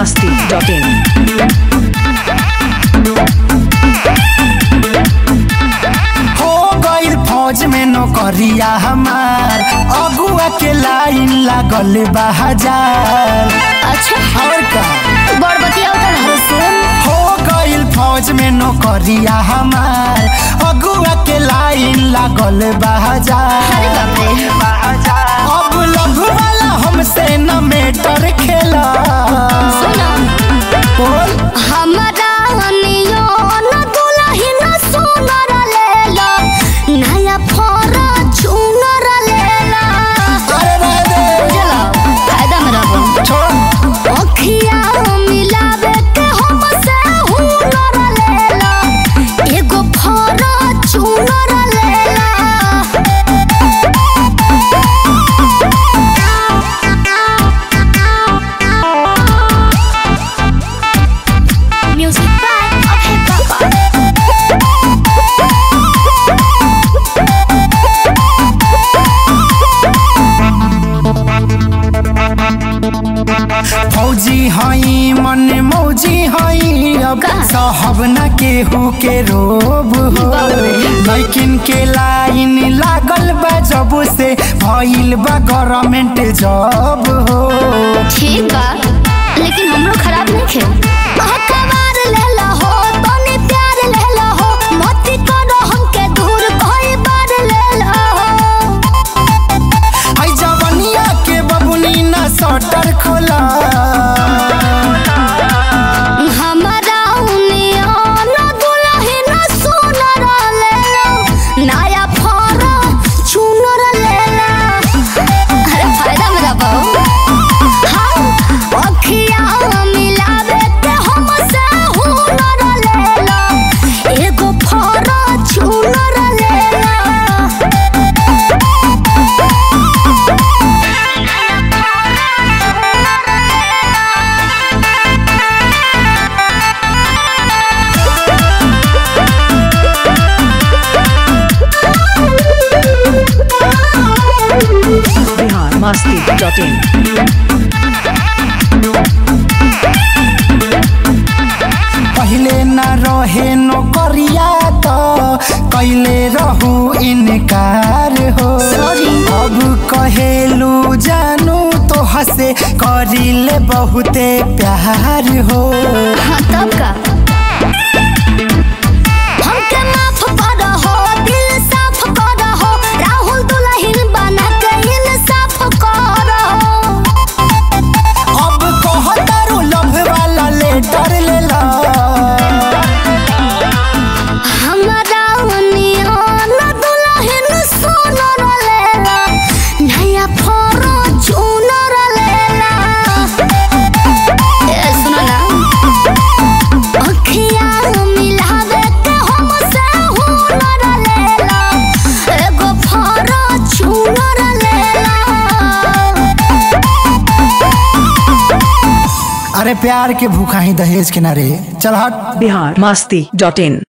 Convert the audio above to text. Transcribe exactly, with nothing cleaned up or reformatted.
मस्ती dot इन। हो गइल फौज में नौकरिया हमार, अगुआ के लाइन लागल बा हजार। अच्छा और का बड़ बतिया हो गइल फौज में नौकरिया हमार, अगुआ के लाइन लागल बा हजार। अरे बाप रे अब लव वाला हमसे न मेटर खेला। सुनो बोल हमारा नियो न दुलही न सोनर लेला, नया फोरा चुनर लेला। अरे रह दे चलो फायदा में रहो। छोड़ अखिया मिलावे के हमसे हुनर लेला, एगो फोरा चुनर लेला। Music by Okay Papa। फौजी हई मन मौजी हई, अब का? साहब न केहू के रोब हो। बाप रे। लैकिन के लाइन लागल बा जब से भइल बा गवर्नमेंट जॉब हो। ठीक बा लेकिन हमरो खराब नहीं खे। अखबार लेला हो तनी प्यार लेला हो, मत करो हमके दूर कोई बार लेला हो। हई जवनिया के बबुनी ना शटर खोला। हमारा उनिया न दुलही न सोनर लेला, नया फोरा चुनर लेला। अरे फायदा में रहो। हाँ अखिया मिलावे के हमसे हुनर लेला, एगो फोरा चुनर लेला। Bihar Masti dot in. पहले न रहे नौकरिया तो कैले रहू इनकार हो। Sorry। अब कहेलू जानू तो हंसे करिले बहुते प्यार हो। हाँ तब का हमके माफ कर हो, दिल साफ कर हो, राहुल दुल्हन बना के इंसाफ कर हो। अब कहतारू लव वाला लेटर लेला। हमारा निया न दुल्हन सोनर लेला, नया फोरा चुनर लेला। ए सुनो ना अखिया मिलावे के हमसे हुनर लेला, एगो फोरा चुनर लेला। अरे प्यार के भूखा ही दहेज के ना रे, चल हट। बिहार मस्ती डॉट इन।